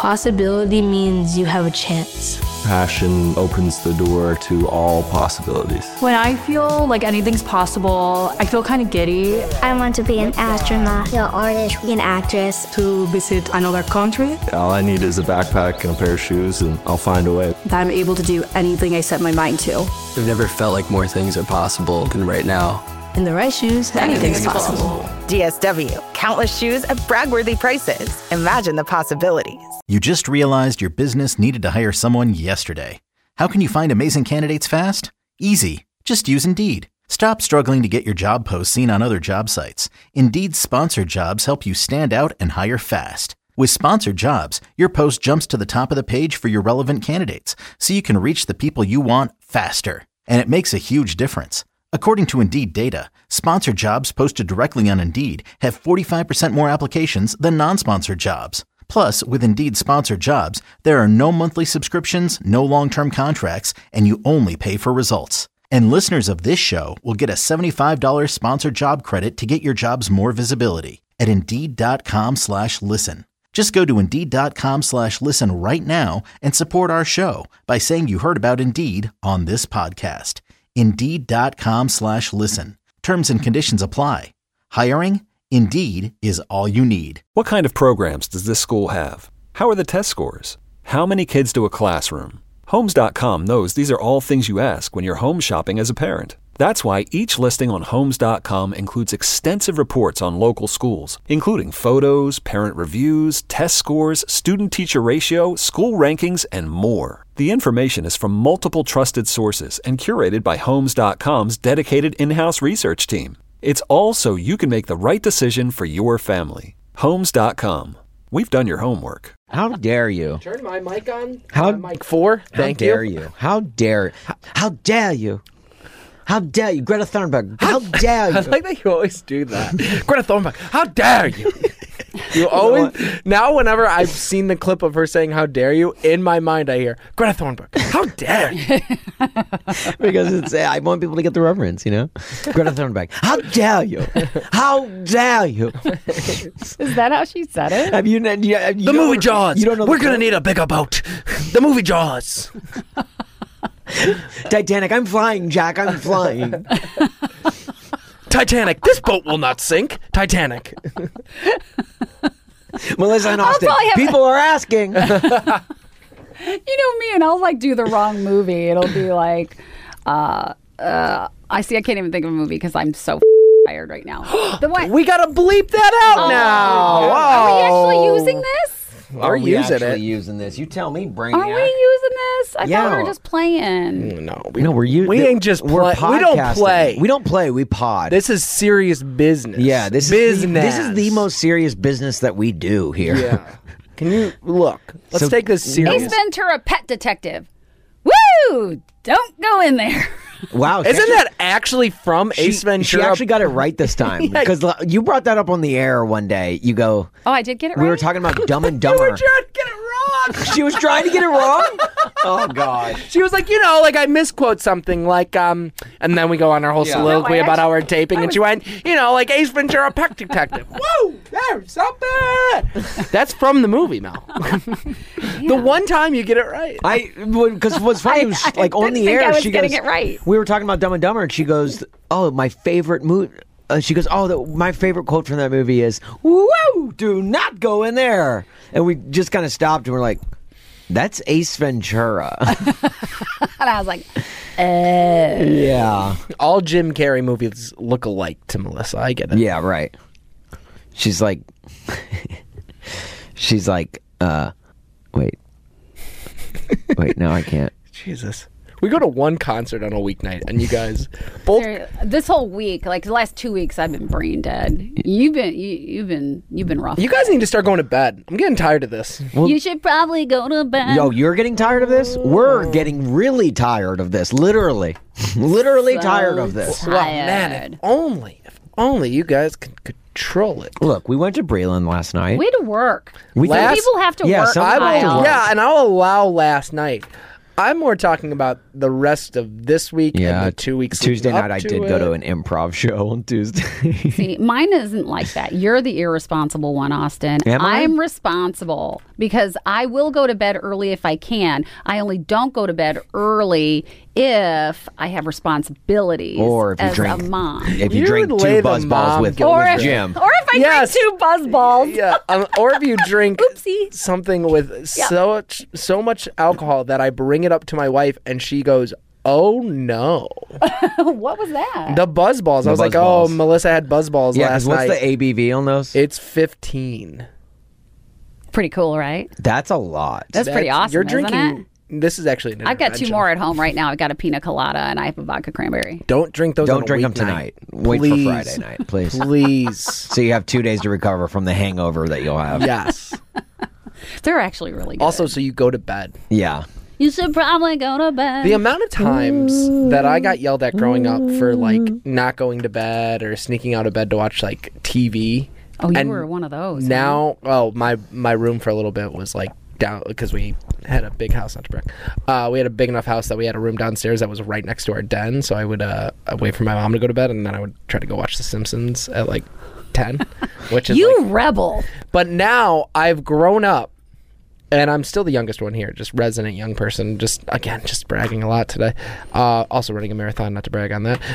Possibility means you have a chance. Passion opens the door to all possibilities. When I feel like anything's possible, I feel kind of giddy. I want to be an astronaut, an artist, an actress. To visit another country. All I need is a backpack and a pair of shoes, and I'll find a way. That I'm able to do anything I set my mind to. I've never felt like more things are possible than right now. In the right shoes, anything's possible. DSW, countless shoes at brag-worthy prices. Imagine the possibilities. You just realized your business needed to hire someone yesterday. How can you find amazing candidates fast? Easy. Just use Indeed. Stop struggling to get your job posts seen on other job sites. Indeed's sponsored jobs help you stand out and hire fast. With sponsored jobs, your post jumps to the top of the page for your relevant candidates, so you can reach the people you want faster. And it makes a huge difference. According to Indeed data, sponsored jobs posted directly on Indeed have 45% more applications than non-sponsored jobs. Plus, with Indeed sponsored jobs, there are no monthly subscriptions, no long-term contracts, and you only pay for results. And listeners of this show will get a $75 sponsored job credit to get your jobs more visibility at Indeed.com/listen. Just go to Indeed.com/listen right now and support our show by saying you heard about Indeed on this podcast. Indeed.com/listen. Terms and conditions apply. Hiring? Indeed is all you need. What kind of programs does this school have? How are the test scores? How many kids do a classroom? Homes.com knows these are all things you ask when you're home shopping as a parent. That's why each listing on Homes.com includes extensive reports on local schools, including photos, parent reviews, test scores, student-teacher ratio, school rankings, and more. The information is from multiple trusted sources and curated by Homes.com's dedicated in-house research team. It's all so you can make the right decision for your family. Homes.com. We've done your homework. How dare you? Turn my mic on. Mic 4. Thank you. How dare you? How dare you? How dare you? Greta Thunberg. How dare you? I like that you always do that. Greta Thunberg. How dare you? You always, now whenever I've seen the clip of her saying how dare you, in my mind I hear Greta Thunberg. How dare you? Because I want people to get the reference, you know? Greta Thunberg. How dare you? How dare you? Is that how she said it? Have you the movie Jaws. You don't know We're going to need a bigger boat. The movie Jaws. Titanic. I'm flying, Jack. I'm flying. Titanic. This boat will not sink. Titanic. Melissa and Austin. People are asking. You know me, and I'll like do the wrong movie. It'll be like, I can't even think of a movie because I'm so tired right now. The one we gotta bleep that out now. Are we actually using this? Are we actually using this? You tell me. Bring Are we using this? I thought we were just playing. No, we're using. We ain't just play. We don't play. We don't play. We pod. This is serious business. Yeah, this is the most serious business that we do here. Yeah. Can you look? Let's take this serious. Ace Ventura, Pet Detective. Woo! Don't go in there. Wow. Isn't that actually from Ace Ventura? She actually got it right this time. Because you brought that up on the air one day. You go... Oh, I did get it right? We were talking about Dumb and Dumber. You were trying to get it wrong. She was trying to get it wrong? Oh, God. She was like, I misquote something like, and then we go on our whole soliloquy about how we're taping, and she went, like Ace Ventura, Pet Detective. Whoa, there's something. That's from the movie, Mel. The one time you get it right. Because what's funny was, on the air, she goes... it right. We were talking about Dumb and Dumber, and she goes, "Oh, my favorite movie." She goes, my favorite quote from that movie is, "Whoa, do not go in there." And we just kind of stopped, and we're like, "That's Ace Ventura." And I was like, yeah. All Jim Carrey movies look alike to Melissa. I get it. Yeah, right. She's like, wait, no, I can't. Jesus. We go to one concert on a weeknight, and you guys both. This whole week, like the last 2 weeks, I've been brain dead. You've been rough. You guys need to start going to bed. I'm getting tired of this. Well, you should probably go to bed. Yo, you're getting tired of this? We're getting really tired of this. Literally tired of this. Tired. Well, man, if only you guys could control it. Look, we went to Breland last night. We had to work. People have to work. Some people have to work. Yeah, and I'll allow last night. I'm more talking about the rest of this week and the 2 weeks. Tuesday night, I to did go to an improv show on Tuesday. See, mine isn't like that. You're the irresponsible one, Austin. Am I? I'm responsible because I will go to bed early if I can. I only don't go to bed early if I have responsibilities Or if you as drink, a mom. if you You drink would lay two the buzz mom balls with guilt trip. Jim. Or if I Yes. drink 2 buzz balls. Yeah, or if you drink Oopsie. something with so much alcohol that I bring it up to my wife and she goes, "Oh no!" What was that? The buzz balls. I was buzz like, balls. "Oh, Melissa had buzz balls Yeah, last because what's night." the ABV on those? It's 15. Pretty cool, right? That's a lot. That's pretty awesome, You're isn't drinking. it? This is actually an I've got 2 intervention. more at home right now. I've got a pina colada and I have a vodka cranberry. Don't drink those. on Don't a drink them weeknight. tonight. Wait Please. for Friday night, please. Please. So you have 2 days to recover from the hangover that you'll have. Yes. They're actually really good. Also, so you go to bed. Yeah. You should probably go to bed. The amount of times that I got yelled at growing up for like not going to bed or sneaking out of bed to watch like TV. Oh, you and were one of those. huh? Now, well, my room for a little bit was like down because we had a big house, not to brag. We had a big enough house that we had a room downstairs that was right next to our den. So I would wait for my mom to go to bed, and then I would try to go watch The Simpsons at like 10, which is You like, rebel. But now I've grown up, and I'm still the youngest one here, just resident young person. Just bragging a lot today. Also running a marathon, not to brag on that.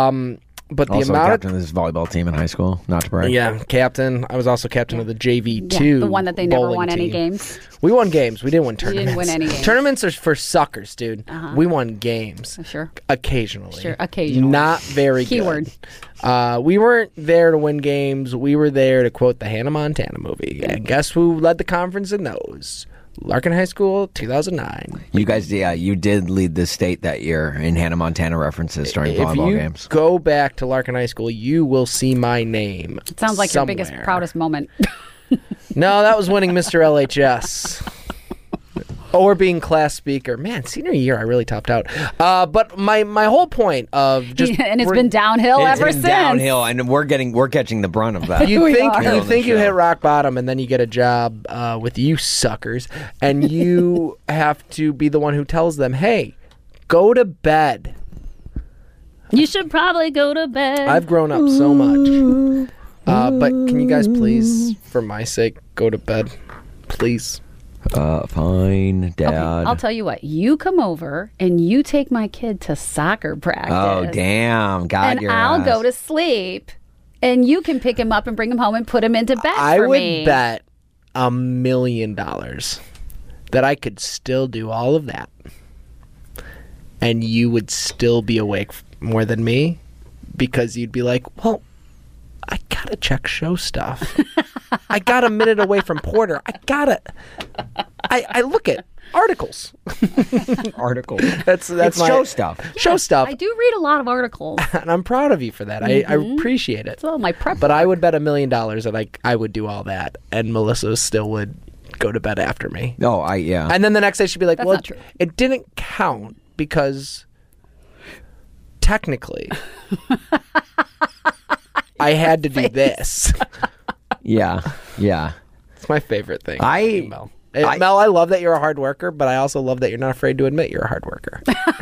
But the Also amount captain of this volleyball team in high school, not to brag. yeah, captain. I was also captain of the JV2. The one that they never bowling won any team. games. We won games. We didn't win You tournaments. didn't win any games. Tournaments are for suckers, dude. We won games. Sure. Occasionally. Sure, occasionally. Not very Keyword. good. We weren't there to win games. We were there to quote the Hannah Montana movie. And guess who led the conference in those? Larkin High School, 2009. You guys, you did lead the state that year in Hannah Montana references during volleyball If you games. go back to Larkin High School, you will see my name. It sounds like somewhere. your biggest, proudest moment. No, that was winning Mr. LHS. Or being class speaker. Man, senior year, I really topped out. But my whole point of just... and it's been downhill It's ever been since. downhill, and we're catching the brunt of that. You We think are. you On the think you show. hit rock bottom, and then you get a job with you suckers, and you have to be the one who tells them, "Hey, go to bed." You should probably go to bed. I've grown up so much, but can you guys please, for my sake, go to bed, please? Fine, Dad. Okay, I'll tell you what. You come over and you take my kid to soccer practice. Oh, damn. God, And your I'll ass. go to sleep. And you can pick him up and bring him home and put him into bed I for would me. bet $1 million that I could still do all of that, and you would still be awake more than me, because you'd be like, "Well, I gotta check show stuff. I got a minute away from Porter. I look at articles. Article. That's It's my show stuff. Show stuff, I do read a lot of articles. and I'm proud of you for that. I appreciate it. So my prep. But I would bet $1 million that I would do all that, and Melissa still would go to bed after me. Oh, yeah. And then the next day she'd be like, That's "Well, not true. it didn't count because technically I had to do this." Yeah. It's my favorite thing. Mel. I- Mel, I love that you're a hard worker, but I also love that you're not afraid to admit you're a hard worker.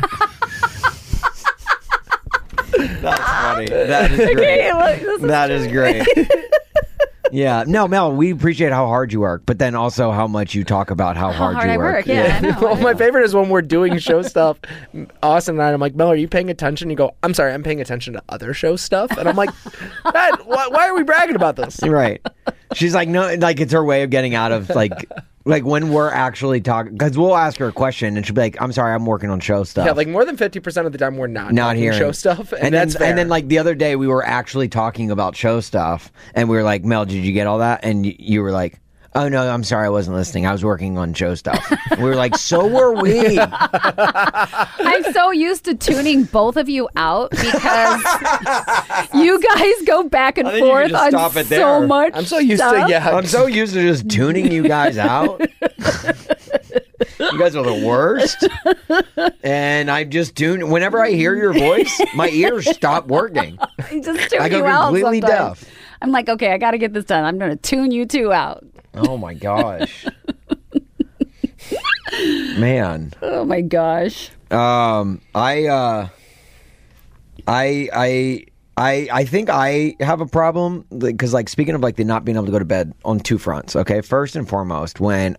That's funny. That is great. That is great. Yeah. No, Mel, we appreciate how hard you work, but then also how much you talk about how hard you I work. Yeah, I know. Well, my favorite is when we're doing show stuff. Austin and I'm like, "Mel, are you paying attention?" You go, "I'm sorry, I'm paying attention to other show stuff." And I'm like, "Dad, why are we bragging about this?" Right. She's like, no, like it's her way of getting out of like when we're actually talking, because we'll ask her a question and she'll be like, "I'm sorry, I'm working on show stuff." Yeah, like more than 50% of the time we're not talking hearing show stuff, and then, that's fair. and then like the other day we were actually talking about show stuff, and we were like, "Mel, did you get all that?" And you were like, "Oh no, I'm sorry, I wasn't listening. I was working on show stuff." We were like, "So were we." I'm so used to tuning both of you out because you guys go back and I think you forth can just on stop it so there. much. I'm so used stuff. to I'm so used to just tuning you guys out. You guys are the worst. And I just tune. Whenever I hear your voice, my ears stop working. I just tune I go you out completely sometimes. deaf. I'm like, okay, I got to get this done. I'm going to tune you two out. Oh my gosh. Man. Oh my gosh. I think I have a problem because, like, speaking of like the not being able to go to bed on two fronts. Okay, first and foremost, when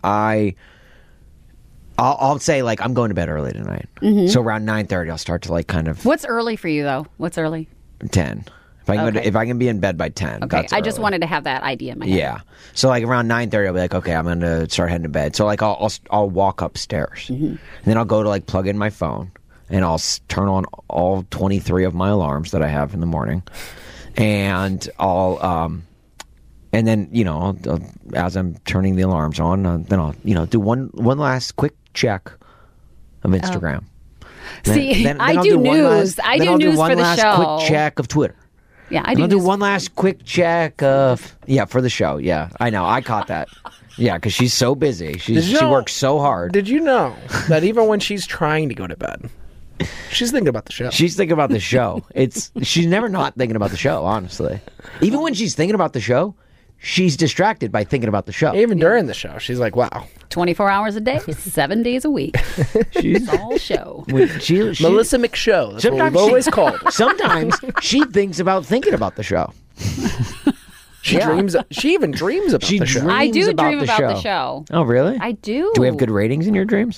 I'll say like I'm going to bed early tonight, so around 9:30 I'll start to like kind of. What's early for you though? What's early? 10. If I can be in bed by 10. Okay, that's I just early. wanted to have that idea in my head. Yeah. So like around 9:30 I'll be like, okay, I'm gonna start heading to bed. So like I'll walk upstairs, and then I'll go to like plug in my phone. And I'll turn on all 23 of my alarms that I have in the morning, and and then I'll, as I'm turning the alarms on, then I'll do one last quick check of Instagram. See, I do news. I do news for the show. Then I'll do one last quick check of Twitter. Yeah, I do one last quick check of for the show. Yeah, I know. I caught that. Yeah, because she's so busy. She works so hard. Did you know that even when she's trying to go to bed, she's thinking about the show? She's thinking about the show. She's never not thinking about the show, honestly. Even when she's thinking about the show, she's distracted by thinking about the show. Even during the show, she's like, wow. 24 hours a day, 7 days a week. She's all show. Melissa McShow. That's what we've always called her. Sometimes she thinks about thinking about the show. She even dreams about the show. I do dream about the show. Oh, really? I do. Do we have good ratings in your dreams?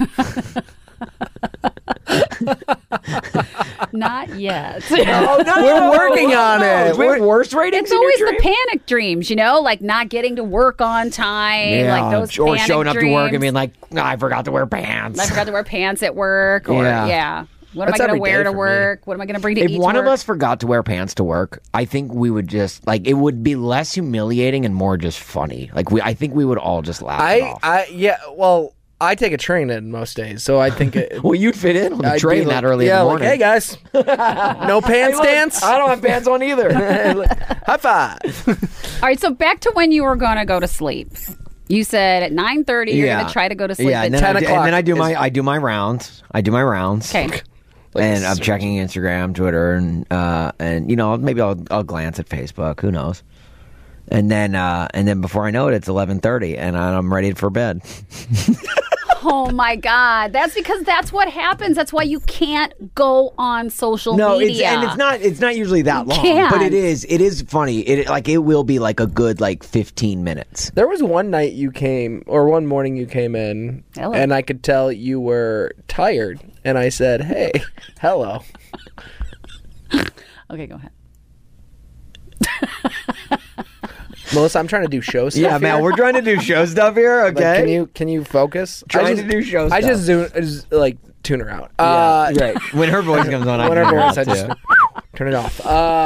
Not yet. Oh, no. We're working on it. We have worse ratings. It's always the panic dreams, like not getting to work on time, like those or panic showing up dreams. to work and being like, I forgot to wear pants. I forgot to wear pants at work, or what am I going to wear to work? What am I going to bring to eat? If one to of work? us forgot to wear pants to work, I think we would just it would be less humiliating and more just funny. I think we would all just laugh it off. I take a train in most days, so I think well, you'd fit in on the train that early in the morning. Hey guys, no pants dance? I don't have pants on either. High five. All right, so back to when you were going to go to sleep. You said at 9:30 you're going to try to go to sleep at 10 o'clock. And then I do my rounds. Okay. And I'm checking Instagram, Twitter, and maybe I'll glance at Facebook. Who knows? And then before I know it, it's 11:30, and I'm ready for bed. Oh my God! That's because that's what happens. That's why you can't go on social media. No, it's not usually that long, but it is funny. It will be like a good 15 minutes. There was one night you came, or one morning you came in, and I could tell you were tired, and I said, "Hey, hello." Okay, go ahead. Melissa, I'm trying to do show stuff. Yeah, man, we're trying to do show stuff here. Okay, can you focus? Trying to do show stuff. I just tune her out. Right. When her voice comes on, I just turn it off.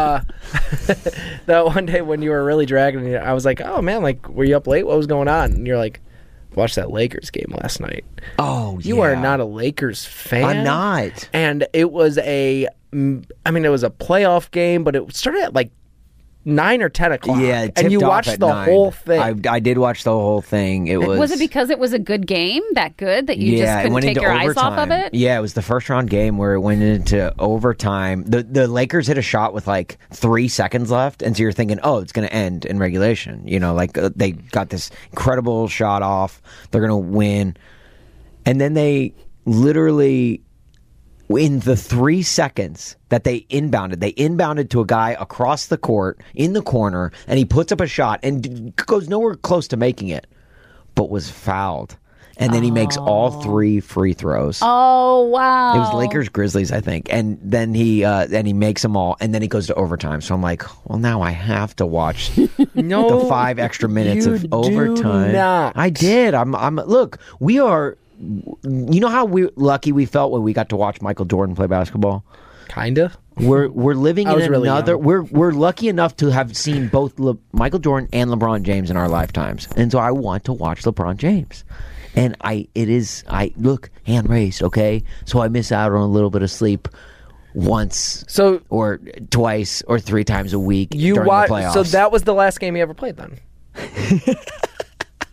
That one day when you were really dragging it, I was like, "Oh man, were you up late? What was going on?" And you're like, "Watched that Lakers game last night." Oh, you are not a Lakers fan. I'm not. And it was it was a playoff game, but it started at 9 or 10 o'clock. Yeah, and you watched the 9. whole thing. I did watch the whole thing. Was it because it was a good game, that good, that you just couldn't take your eyes off of it? Yeah, it was the first round game where it went into overtime. The Lakers hit a shot with 3 seconds left, and so you're thinking, oh, it's going to end in regulation. They got this incredible shot off. They're going to win. And then they literally, in the 3 seconds that they inbounded to a guy across the court in the corner, and he puts up a shot and goes nowhere close to making it, but was fouled. And then he makes all 3 free throws. Oh, wow. It was Lakers-Grizzlies, I think. And then he makes them all, and then he goes to overtime. So I'm like, well, now I have to watch the 5 extra minutes of overtime. Do not. I did. Look, we are... You know how lucky we felt when we got to watch Michael Jordan play basketball? Kinda. We're living in really another. young. We're lucky enough to have seen both Michael Jordan and LeBron James in our lifetimes, and so I want to watch LeBron James. And look, hand raised, okay? So I miss out on a little bit of sleep once, or twice, or 3 times a week during the playoffs. So that was the last game you ever played, then?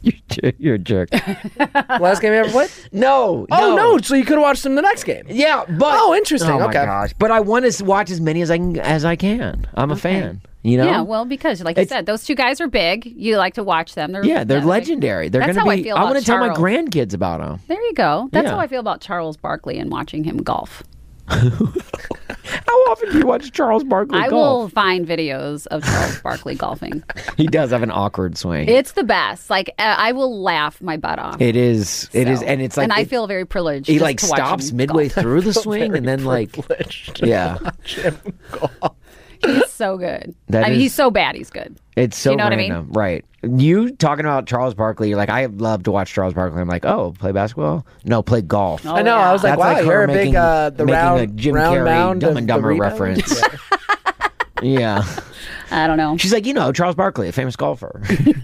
You're a jerk. Last game you ever played? No. Oh, no. So you could have watched them the next game. Yeah, but... Oh, interesting. Oh, my okay. gosh. But I want to watch as many as I can. I'm a fan. You know? Yeah, well, because like you said, those two guys are big. You like to watch them. They're legendary. They're That's going to how be. I feel I'm about going to tell my Charles. grandkids about them. There you go. That's Yeah. how I feel about Charles Barkley and watching him golf. How often do you watch Charles Barkley I golf? will find videos of Charles Barkley golfing. He does have an awkward swing. It's the best. Like I will laugh my butt off. It is, and it's like, and I feel very privileged. He just like to watch stops him midway golf. through the swing, and then like, yeah, He's so good. That He's is- so bad. He's good. it's so You know what I mean? random, right? You talking about Charles Barkley? You're like, I love to watch Charles Barkley. I'm like, oh, play basketball? No, play golf. Oh, I know. yeah. I was like, That's wow, like you're her a big making- the making round a Jim round Carrey mound Dumb of and the Dumber rebound? reference. Yeah, I don't know. she's like, Charles Barkley, a famous golfer.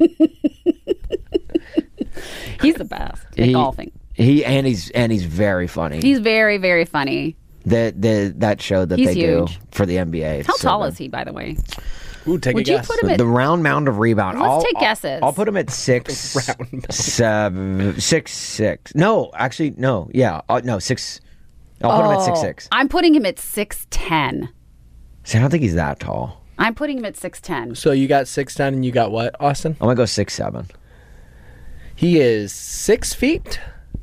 He's the best at golfing. He's very funny. He's very, very funny. That show that He's they do huge. for the NBA. How tall is he, by the way? Ooh, take Would a you guess. put him at? The round mound of rebound. Let's take guesses. I'll put him at 6'6". No, actually, no. Yeah, no 6. I'll put him at 6'6". I'm putting him at 6'10". See, I don't think he's that tall. I'm putting him at 6'10". So you got 6'10" and you got what, Austin? I'm gonna go 6'7". He is 6 feet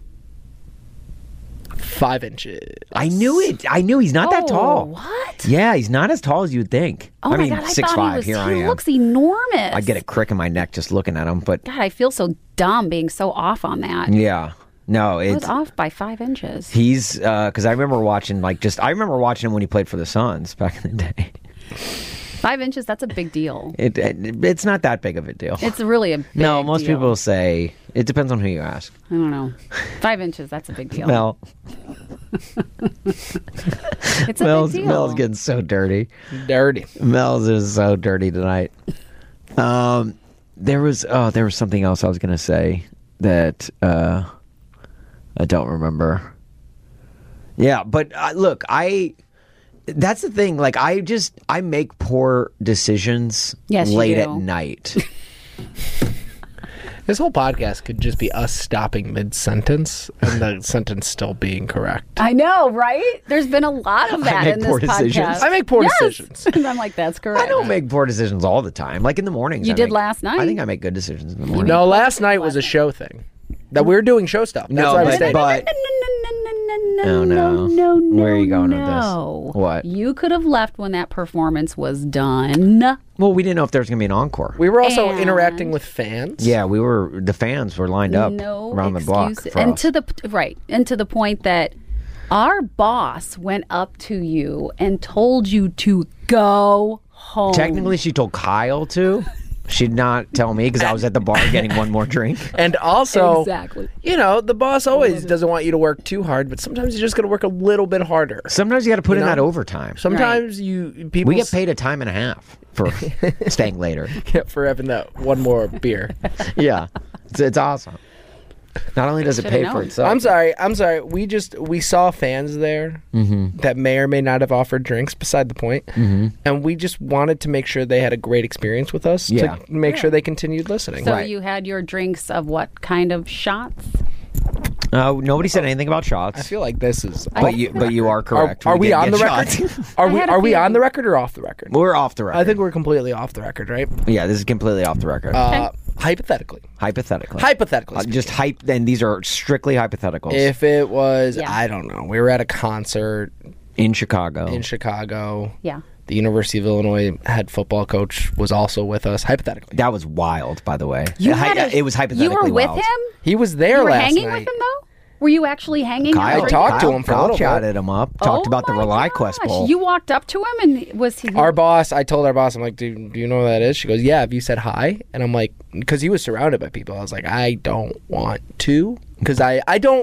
5 inches. I knew it. I knew he's not that tall. What? Yeah, he's not as tall as you'd think. Oh I my mean, God! I 6'5". thought he was. Here I He am. looks enormous. I get a crick in my neck just looking at him. But God, I feel so dumb being so off on that. yeah, no, I was it's off by 5 inches. he's because I remember watching I remember watching him when he played for the Suns back in the day. 5 inches. That's a big deal. It's not that big of a deal. It's really a big No, most deal. people say it depends on who you ask. I don't know. 5 inches. That's a big deal. Mel, It's a Mel's big deal. getting so dirty. Dirty. Mel's is so dirty tonight. There was something else I was gonna say that I don't remember. Yeah, but look, that's the thing. Like, I make poor decisions Yes, you late do. at night. This whole podcast could just be us stopping mid-sentence and the sentence still being correct. I know, right? There's been a lot of that make in this poor podcast. decisions. I make poor Yes. decisions. And I'm like, that's correct. I don't make poor decisions all the time. Like in the mornings. You I did make- last night. I think I make good decisions in the morning. No, last night was a show thing. That we were doing show stuff. That's No, what I was but- saying. but- Oh, no. no. Where are you going with this? no. What? You could have left when that performance was done. Well, we didn't know if there was going to be an encore. We were also And- interacting with fans. Yeah, the fans were lined up No around the block. excuses. For and us. to the point that our boss went up to you and told you to go home. Technically, she told Kyle to. She did not tell me because I was at the bar getting one more drink. And also, Exactly. the boss always doesn't want you to work too hard, but sometimes you just got to work a little bit harder. Sometimes you got to put in know? that overtime. Sometimes people We get paid a time and a half for staying later. for having that one more beer. Yeah, it's awesome. Not only does it pay for itself. I'm sorry. We saw fans there that may or may not have offered drinks, beside the point. And we just wanted to make sure they had a great experience with us Yeah. to make sure they continued listening. So you had your drinks of what kind of shots? Nobody said anything about shots. I feel like this is. But you are correct. Are we did on the get record? shots. Are we on the record or off the record? We're off the record. I think we're completely off the record, right? Yeah, this is completely off the record. Hypothetically. Hypothetically. Just hype. Then these are strictly hypotheticals. If it was, Yeah. I don't know, we were at a concert in Chicago. Yeah. The University of Illinois head football coach was also with us, hypothetically. That was wild, by the way. You It was hypothetically You were with wild. him? He was there You were last hanging night. with him, though? Were you actually hanging? Kyle, out? talked to him for a Kyle little bit. chatted him up. Talked about the Rely Quest Bowl. You walked up to him and was he? I told our boss, I'm like, do you know what that is? She goes, yeah, have you said hi? And I'm like, because he was surrounded by people. I was like, I don't want to. Because I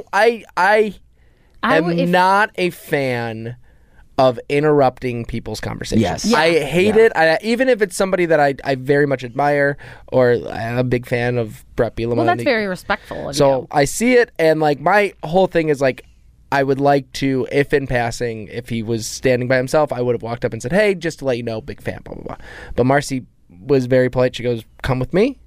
am not a fan of interrupting people's conversations. Yes. Yeah. I hate it. Even if it's somebody that I very much admire, or I'm a big fan of Brett Bielema. Well, that's very respectful of So you. I see it, and like my whole thing is like, I would like to, if in passing, if he was standing by himself, I would have walked up and said, hey, just to let you know, big fan, blah, blah, blah. But Marcy was very polite. She goes, come with me.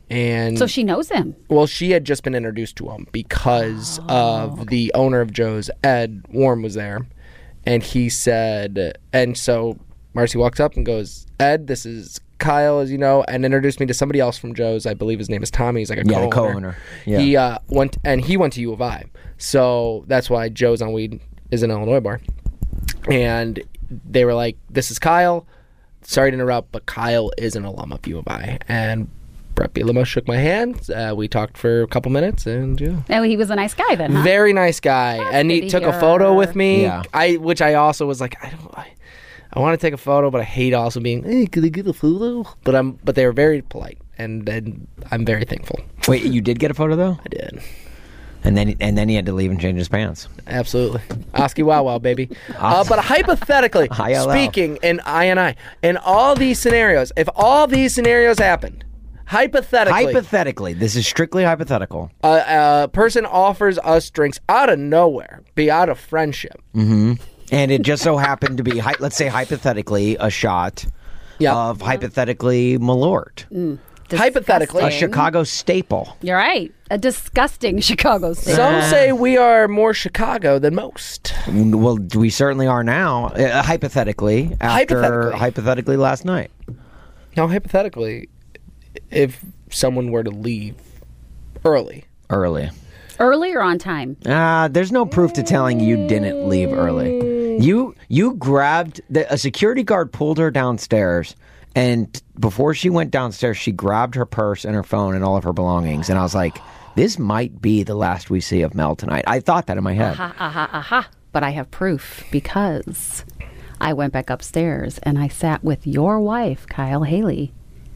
And So she knows him. well, she had just been introduced to him because of the owner of Joe's, Ed Warm, was there. And he said, and so Marcy walks up and goes, Ed, this is Kyle, as you know, and introduced me to somebody else from Joe's. I believe his name is Tommy. He's like a co-owner. the co-owner. Yeah. He went to U of I. So that's why Joe's on Weed is an Illinois bar. And they were like, this is Kyle. Sorry to interrupt, but Kyle is an alum of U of I. And Brett Bielema shook my hand. We talked for a couple minutes, and yeah. Oh, he was a nice guy then, huh? Very nice guy. And he took a photo with me, which I also was like, I want to take a photo, but I hate also being, hey, can I get a photo? But they were very polite, and I'm very thankful. Wait, you did get a photo though? I did. And then he had to leave and change his pants. Absolutely. Oski Wow Wow, baby. But hypothetically, speaking in I, in all these scenarios, if all these scenarios happened, hypothetically, this is strictly hypothetical. A person offers us drinks out of nowhere, out of friendship. Mm-hmm. And it just so happened to be, let's say hypothetically, a shot of hypothetically Malort. Hypothetically. A Chicago staple. You're right. A disgusting Chicago staple. Some say we are more Chicago than most. Well, we certainly are now. Hypothetically. Hypothetically last night. Now, hypothetically, if someone were to leave early. Early or on time? There's no proof to telling you didn't leave early. You grabbed... a security guard pulled her downstairs, and before she went downstairs, she grabbed her purse and her phone and all of her belongings. And I was like, this might be the last we see of Mel tonight. I thought that in my head. But I have proof because I went back upstairs and I sat with your wife, Kyle Haley.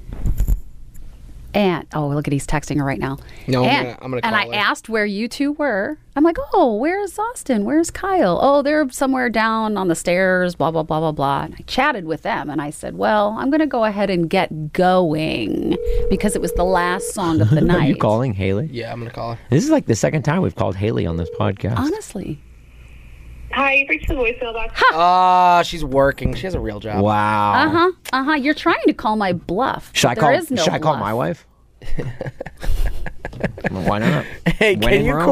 And look at, he's texting her right now. No, I'm gonna call her. And I asked where you two were. I'm like, where's Austin? Where's Kyle? Oh, they're somewhere down on the stairs, blah, blah, blah, blah, blah. And I chatted with them and I said, well, I'm going to go ahead and get going because it was the last song of the night. Are you calling Haley? Yeah, I'm going to call her. This is like the second time we've called Haley on this podcast. Honestly. Hi, you've reached the voicemail box. She's working. She has a real job. Wow. You're trying to call my bluff. Should I call my wife? Why not? Hey, can you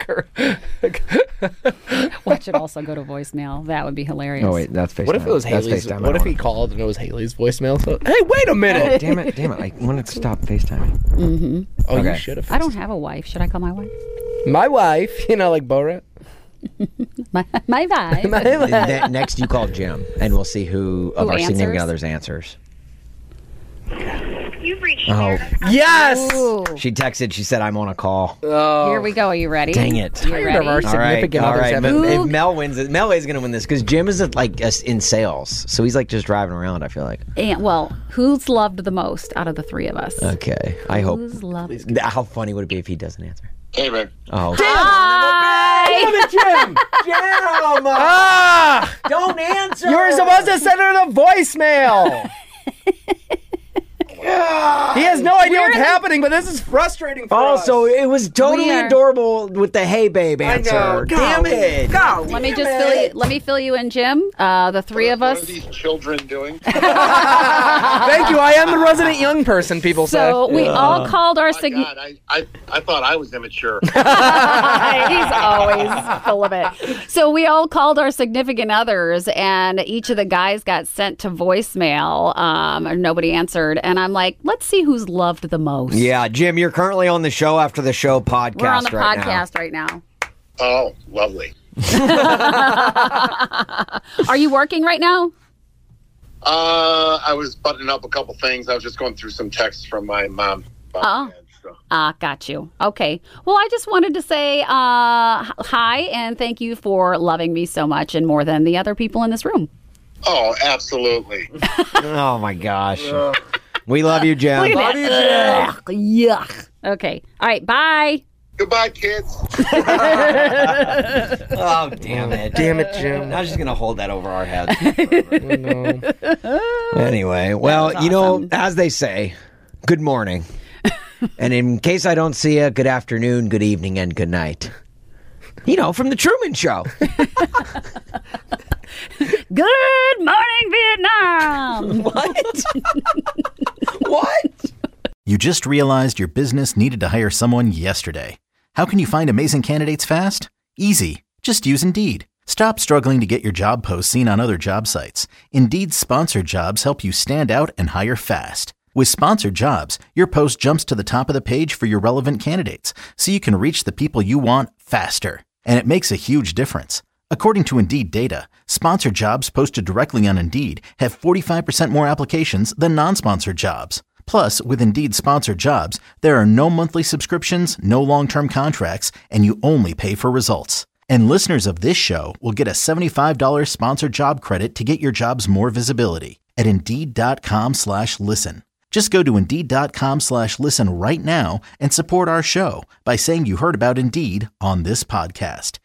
watch it also go to voicemail? That would be hilarious. Oh wait, that's FaceTime. What if it was Haley's? What if he called and it was Haley's voicemail? So, hey, wait a minute! Oh, damn it! I want to stop FaceTiming. Mm-hmm. Oh, okay. You should have. I don't have a wife. Should I call my wife? My wife, like Borat. my wife. Next, you call Jim, and we'll see who of our significant others answers. You've reached yes! Ooh. She texted. She said, "I'm on a call." Oh. Here we go. Are you ready? Dang it! You ready? Our significant others. If Mel wins it, Mel is going to win this because Jim is in sales, so he's just driving around. I feel like. And who's loved the most out of the three of us? Okay, I hope. Who's loved? How funny would it be if he doesn't answer? Hey, man. Oh. Hi. Damn it, Jim! Jim! Don't answer! You were supposed to send her the voicemail! He has no idea what's happening, but this is frustrating for us. Also, it was totally adorable with the "Hey babe" answer. I know. Damn it! Go. Let me fill you in, Jim. The three of us. What are these children doing? Thank you. I am the resident young person. People say. So we all called our God, I thought I was immature. He's always full of it. So we all called our significant others, and each of the guys got sent to voicemail. And nobody answered, and I'm like, let's see who's loved the most. Yeah, Jim, you're currently on the Show After the Show podcast. We're on the podcast right now. Oh, lovely. Are you working right now? I was buttoning up a couple things. I was just going through some texts from my mom. Got you. Okay. Well, I just wanted to say hi and thank you for loving me so much and more than the other people in this room. Oh, absolutely. Oh, my gosh. We love you, Jim. Love you, Jim. Yuck. Okay. All right. Bye. Goodbye, kids. Oh, damn it. Damn it, Jim. I'm just going to hold that over our heads. No. Anyway, well, awesome. As they say, good morning. And in case I don't see you, good afternoon, good evening, and good night. From the Truman Show. Good morning, Vietnam. What? What? You just realized your business needed to hire someone yesterday. How can you find amazing candidates fast? Easy. Just use Indeed. Stop struggling to get your job posts seen on other job sites. Indeed's sponsored jobs help you stand out and hire fast. With sponsored jobs, your post jumps to the top of the page for your relevant candidates, so you can reach the people you want faster. And it makes a huge difference. According to Indeed data, sponsored jobs posted directly on Indeed have 45% more applications than non-sponsored jobs. Plus, with Indeed sponsored jobs, there are no monthly subscriptions, no long-term contracts, and you only pay for results. And listeners of this show will get a $75 sponsored job credit to get your jobs more visibility at Indeed.com/listen. Just go to Indeed.com/listen right now and support our show by saying you heard about Indeed on this podcast.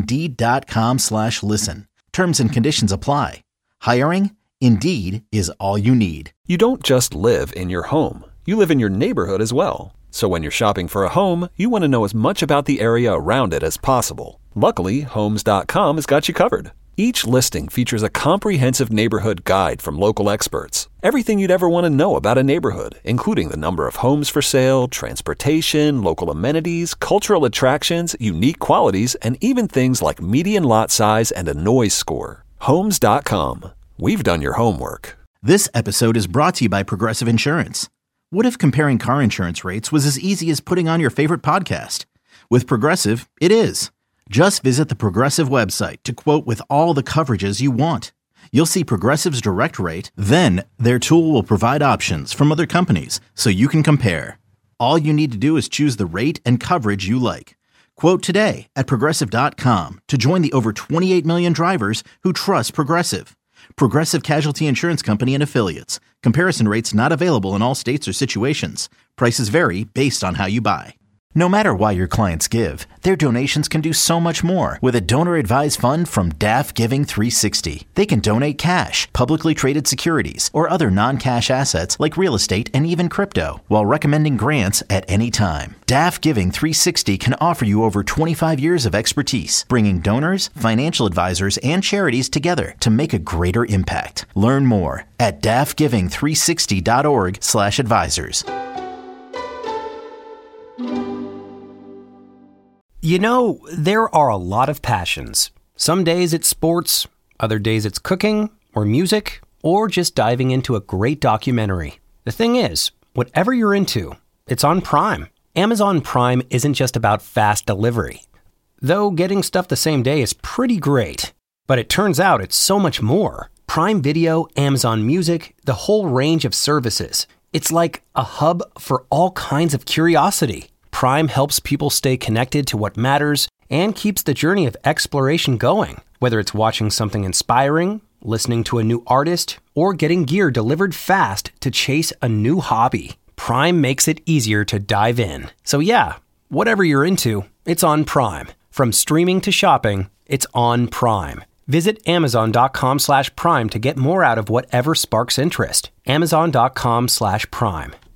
Indeed.com/listen. Terms and conditions apply. Hiring? Indeed is all you need. You don't just live in your home. You live in your neighborhood as well. So when you're shopping for a home, you want to know as much about the area around it as possible. Luckily, Homes.com has got you covered. Each listing features a comprehensive neighborhood guide from local experts. Everything you'd ever want to know about a neighborhood, including the number of homes for sale, transportation, local amenities, cultural attractions, unique qualities, and even things like median lot size and a noise score. Homes.com. We've done your homework. This episode is brought to you by Progressive Insurance. What if comparing car insurance rates was as easy as putting on your favorite podcast? With Progressive, it is. Just visit the Progressive website to quote with all the coverages you want. You'll see Progressive's direct rate, then their tool will provide options from other companies so you can compare. All you need to do is choose the rate and coverage you like. Quote today at Progressive.com to join the over 28 million drivers who trust Progressive. Progressive Casualty Insurance Company and Affiliates. Comparison rates not available in all states or situations. Prices vary based on how you buy. No matter why your clients give, their donations can do so much more with a donor-advised fund from DAF Giving 360. They can donate cash, publicly traded securities, or other non-cash assets like real estate and even crypto, while recommending grants at any time. DAF Giving 360 can offer you over 25 years of expertise, bringing donors, financial advisors, and charities together to make a greater impact. Learn more at dafgiving360.org/advisors. You know, there are a lot of passions. Some days it's sports, other days it's cooking, or music, or just diving into a great documentary. The thing is, whatever you're into, it's on Prime. Amazon Prime isn't just about fast delivery. Though getting stuff the same day is pretty great. But it turns out it's so much more. Prime Video, Amazon Music, the whole range of services. It's like a hub for all kinds of curiosity. Prime helps people stay connected to what matters and keeps the journey of exploration going. Whether it's watching something inspiring, listening to a new artist, or getting gear delivered fast to chase a new hobby, Prime makes it easier to dive in. So yeah, whatever you're into, it's on Prime. From streaming to shopping, it's on Prime. Visit Amazon.com/Prime to get more out of whatever sparks interest. Amazon.com/Prime.